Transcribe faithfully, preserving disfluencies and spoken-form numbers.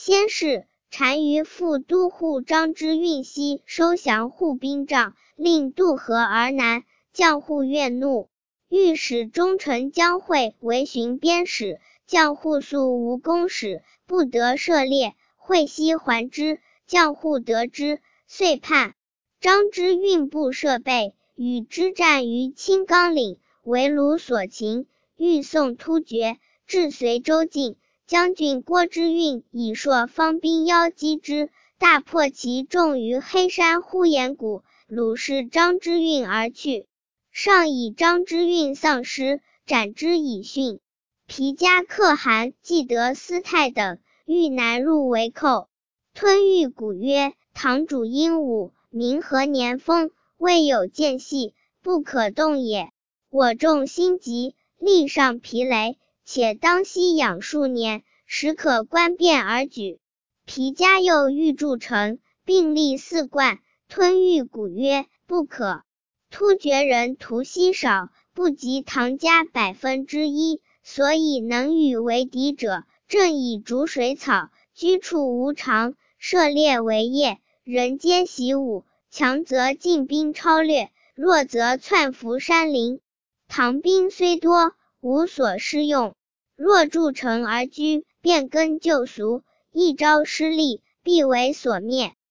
先是，单于副都护张之运西收降护兵帐，令渡河而南，将护怨怒，欲使忠臣姜惠为巡边使，将护素无公使，不得涉猎，惠西还之，将护得知，遂叛。张之运部设备，与之战于青冈岭，为虏所擒，欲送突厥，至随州境，将军郭之运以朔方兵邀击之，大破其众于黑山呼延谷，虏视张之运而去。上以张之运丧失，斩之以训。皮家可汗既得司泰等，欲南入为寇。吞玉谷曰：堂主英武，民何年丰，未有间隙，不可动也。我众心急，力上疲累，且当息养数年，时可观变而举。皮家又欲筑城，并立四冠。吞玉谷曰：不可。突厥人徒稀少，不及唐家百分之一，所以能与为敌者，正以逐水草，居处无常，涉猎为业，人皆习武，强则进兵超略，弱则窜伏山林。唐兵虽多，无所施用，若筑城而居，变更旧俗，一朝失利，必为所灭。